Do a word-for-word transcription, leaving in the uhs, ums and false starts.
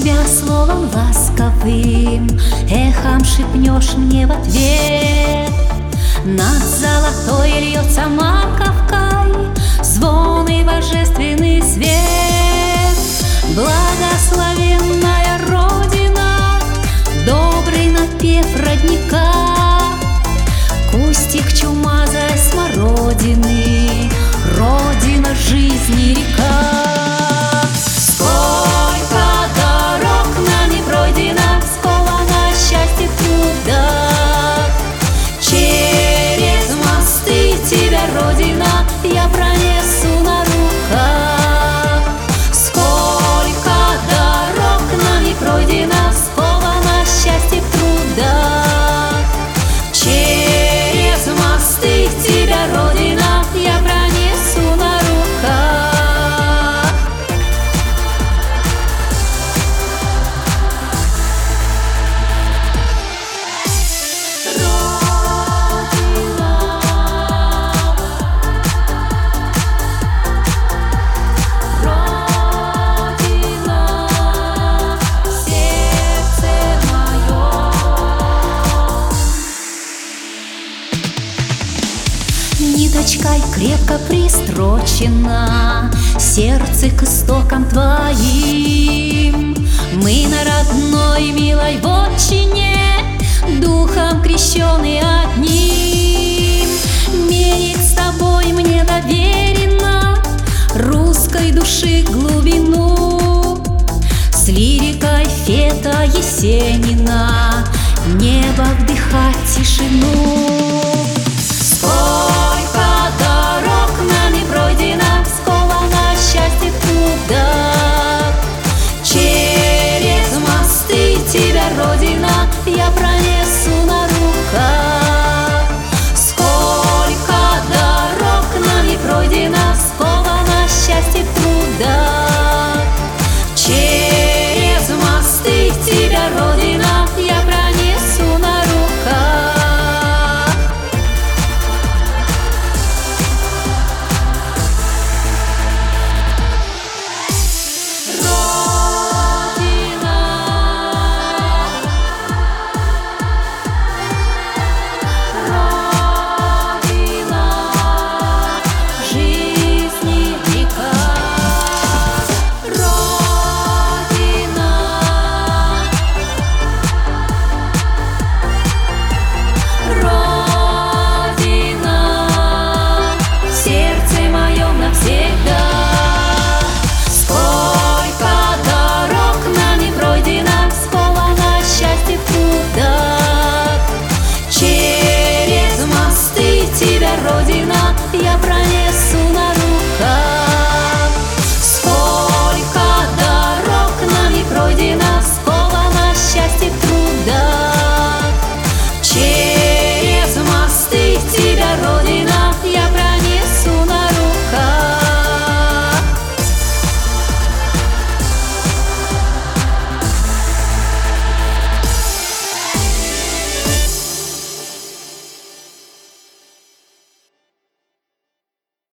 тебя словом ласковым, эхом шепнешь мне в ответ. Над золотой льется маковкой звон и божественный свет. Благословенная Родина, добрый напев родника, кустик чумазой смородины, Родина жизни река. Сколько дорог нами пройдено, сковано счастье труда. Через мосты тебя, Родина, я пронесу на руках. Сколько дорог нами пройдено, сковано счастье труда. Через мосты тебя, Родина, я пронесу на руках. Ниточкой крепко пристрочено сердце к истокам твоим. Мы на родной милой вотчине, духом крещены одним. Мерить с тобой мне доверено русской души глубину. С лирикой Фета Есенина небо вдыхать тишину.